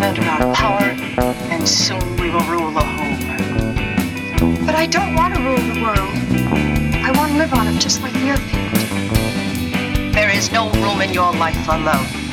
government or our power, and soon we will rule the home. But I don't want to rule the world. I want to live on it just like the other people do. There is no room in your life for love.